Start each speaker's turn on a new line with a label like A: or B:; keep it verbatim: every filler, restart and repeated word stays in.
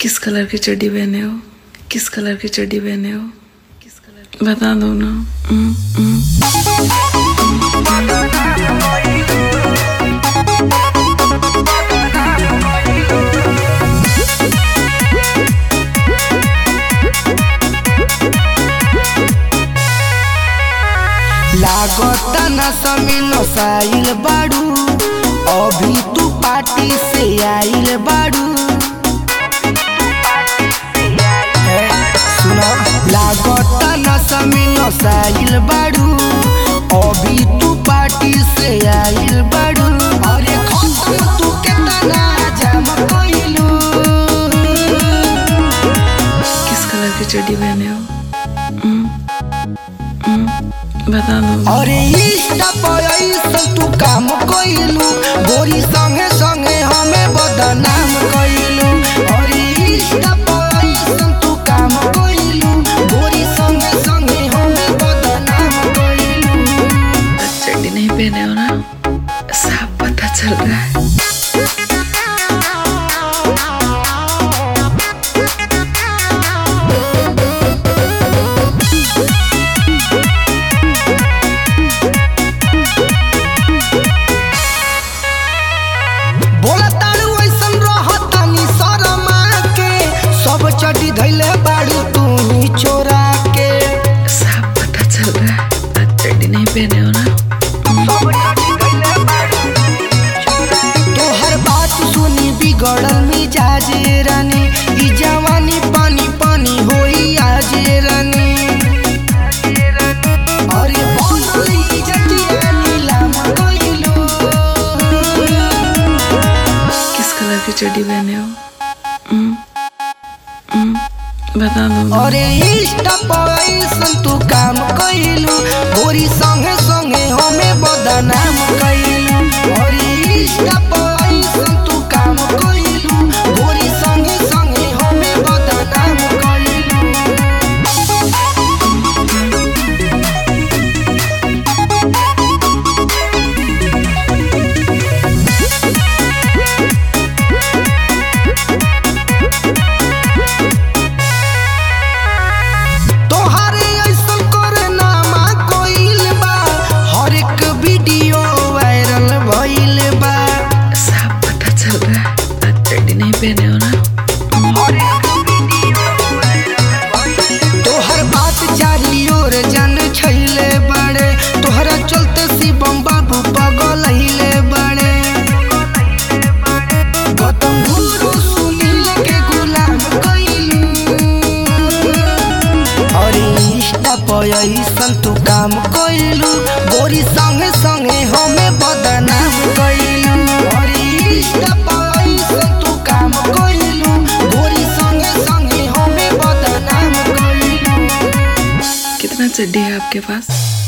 A: किस colour की चड्डी पहने हो? किस कलर की चड्डी पहने हो? किस कलर की? बता दो ना। हम्म, हम्म।
B: लागता नशा में नसाइल बाड़ू, अभी तू पार्टी से आइल बाड़ू। सुनो, लागता नशा में नसाइल बाड़ू, अभी तू पार्टी से आइल बाड़ू। अरे खत्म तू केतना जाम कइलू।
A: किस कलर की चड्डी पहने हो? हम्म, हम्म। बता दो।
B: अरे इंस्टा पर ऐसन तू काम कइलू, गोरी संगे संगे हमें बदनाम कइलू। अरे इंस्टा पर ऐसन तू काम कइलू, गोरी संगे संगे हमें बदनाम कइलू।
A: चड्डी नहीं पहने हो ना, साफ पता चल रहा है।
B: चड्डी धैले बाड़ू तू ही चोरा के,
A: साफ पता चल रहा है। चड्डी नहीं पहने हो ना।
B: तोहर बात सुनी बिगड़ल मिजाज रानी, ई जवानी पानी पानी होई आज रानी। अरे बनल इज्जतिया नीलाम कइलू।
A: किस कलर की चड्डी पहने हो? हम्म, हम्म। बता दो।
B: अरे इंस्टा पर ऐसन तू काम कइलू, गोरी संगे संगे हमें बदनाम कइलू। अरे इंस्टा पर ऐसन तू काम कइलू, गोरी संगे संगे हमें बदनाम कइलू।
A: पहने हो ना।
B: तोहर बात चारी ओर जन छैले बड़े, तोहरा चलते शिवम बाबू पगलैले बड़े। गौतम गुरु सुनील के गुलाम कइलू। अरे इंस्टा पर ऐसन तू काम कइलू, गोरी संगे संगे हमें बदनाम कइलू। अरे इंस्टा पर ऐसन तू काम कइलू, गोरी संगे संगे हमें बदनाम कइलू।
A: कितना चड्डी है आपके पास?